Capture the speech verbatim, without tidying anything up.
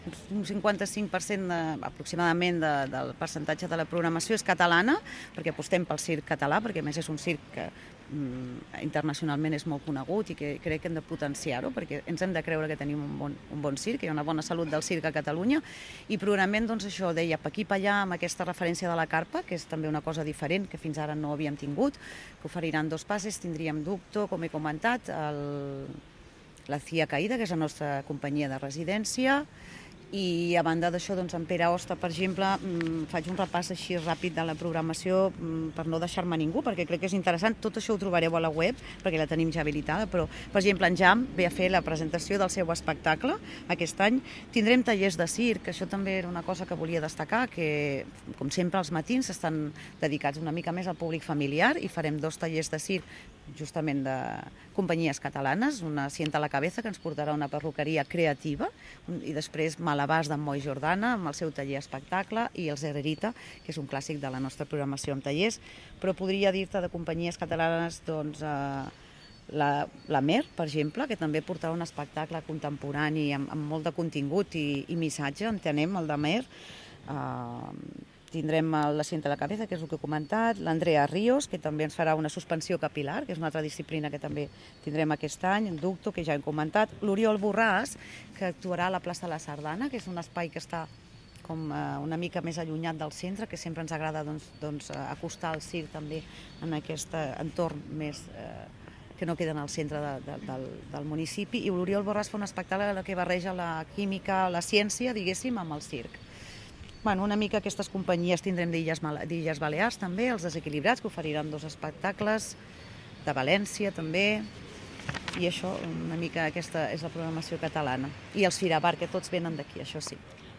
un cinquanta-cinc per cent de, aproximadament de, del percentatge de la programació és catalana, perquè apostem pel circ català, perquè a més és un circ que mm, internacionalment és molt conegut i que crec que hem de potenciar-ho, perquè ens hem de creure que tenim un bon, un bon circ, que hi ha una bona salut del circ a Catalunya, i programem, doncs, això, deia, pa aquí pa allà, amb aquesta referència de la carpa, que és també una cosa diferent, que fins ara no havíem tingut, que oferiran dos passes, tindríem Ducto, com he comentat, el, la Cia Caïda, que és la nostra companyia de residència, i a banda d'això, doncs, en Pere Hoste, per exemple, faig un repàs així ràpid de la programació per no deixar-me ningú, perquè crec que és interessant. Tot això ho trobareu a la web, perquè la tenim ja habilitada, però, per exemple, en Jam ve a fer la presentació del seu espectacle aquest any. Tindrem tallers de circ, que això també era una cosa que volia destacar, que, com sempre, els matins estan dedicats una mica més al públic familiar i farem dos tallers de circ justament de companyies catalanes, una Sienta la Cabeza, que ens portarà a una perruqueria creativa, i després Malabars d'en Moi Jordana, amb el seu taller espectacle, i els Herrerita, que és un clàssic de la nostra programació amb tallers, però podria dir-te de companyies catalanes, doncs, eh, la, la Mer, per exemple, que també portarà un espectacle contemporani amb, amb molt de contingut i, i missatge, entenem, el de Mer. Eh, Tindrem la Sienta la Cabeza, que és el que he comentat, l'Andrea Ríos, que també ens farà una suspensió capilar, que és una altra disciplina que també tindrem aquest any, en Ducto, que ja hem comentat, l'Oriol Borràs, que actuarà a la plaça de la Sardana, que és un espai que està com una mica més allunyat del centre, que sempre ens agrada doncs, doncs, acostar el circ també en aquest entorn més eh, que no queden al centre de, de, del, del municipi, i l'Oriol Borràs fa un espectacle que barreja la química, la ciència, diguéssim, amb el circ. Bueno, una mica aquestes companyies tindrem d'Illes Balears també, els Desequilibrats, que oferiran dos espectacles, de València també, i això, una mica aquesta és la programació catalana. I els Firabar, que tots venen d'aquí, això sí.